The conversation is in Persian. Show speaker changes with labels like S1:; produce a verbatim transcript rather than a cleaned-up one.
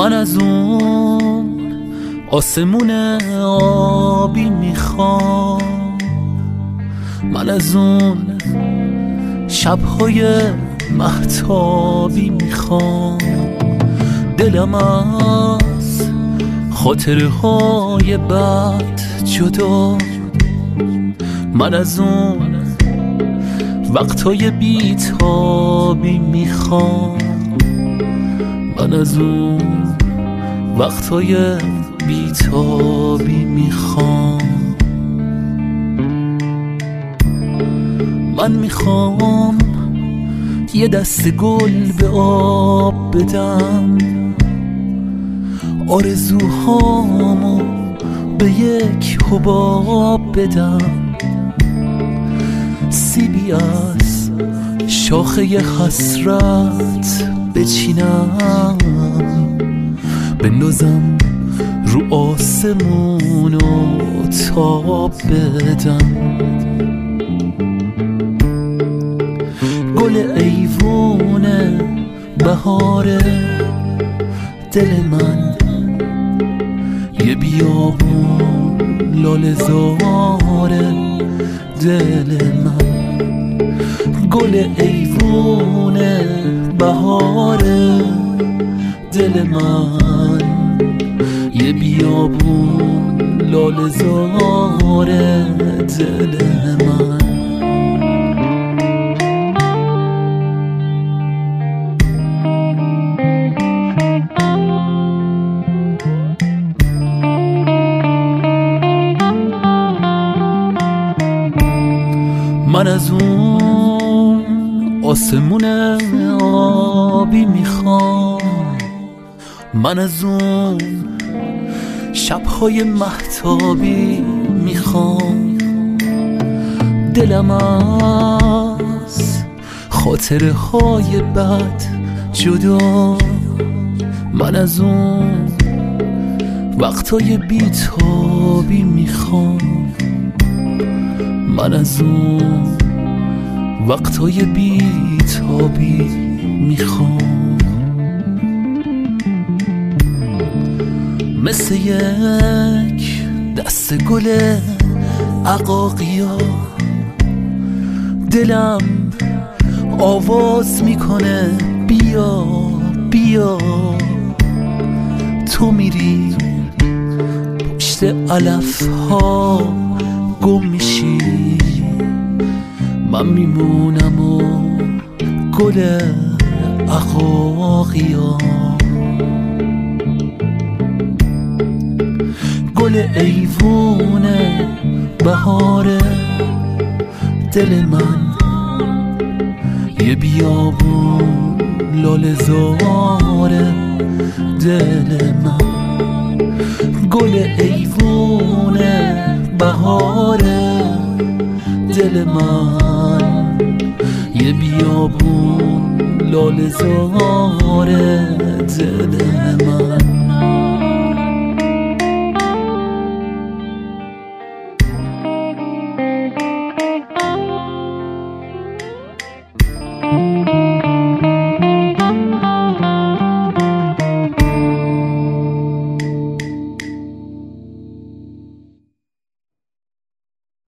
S1: من از اون آسمون آبی میخوام، من از اون شبهای مهتابی میخوام. دلم از خاطرهای بد جدا، من از اون وقتهای بیتابی میخوام، من از اون وقتهای بیتابی میخوام. من میخوام یه دست گل به آب بدم، آرزوهامو به یک حباب بدم، سیبی از شاخه حسرت بچینم، بندازم رو آسمون و تاب بدم. گل ایوون بهاره دل من، یه بیابون لاله زاره دل من. گل ایوون بهاره دل من، یه بیابون لاله زاره دل من. من از اون آسمون آبی میخوام، من از اون شبهای مهتابی میخوام. دلم از خاطرهای بد جدا، من از اون وقتهای بیتابی میخوام، من از اون وقتهای بیتابی میخوام. مثل یک دست گل عقاقیا دلم آواز میکنه بیا بیا. تو میری پشت علف ها گم میشی، من میمونم و گل عقاقیا. گل ایوون بهاره دل من، یه بیابون لاله زاره دل من. گل ایوون بهاره دل من، یه بیابون لاله زاره دل من.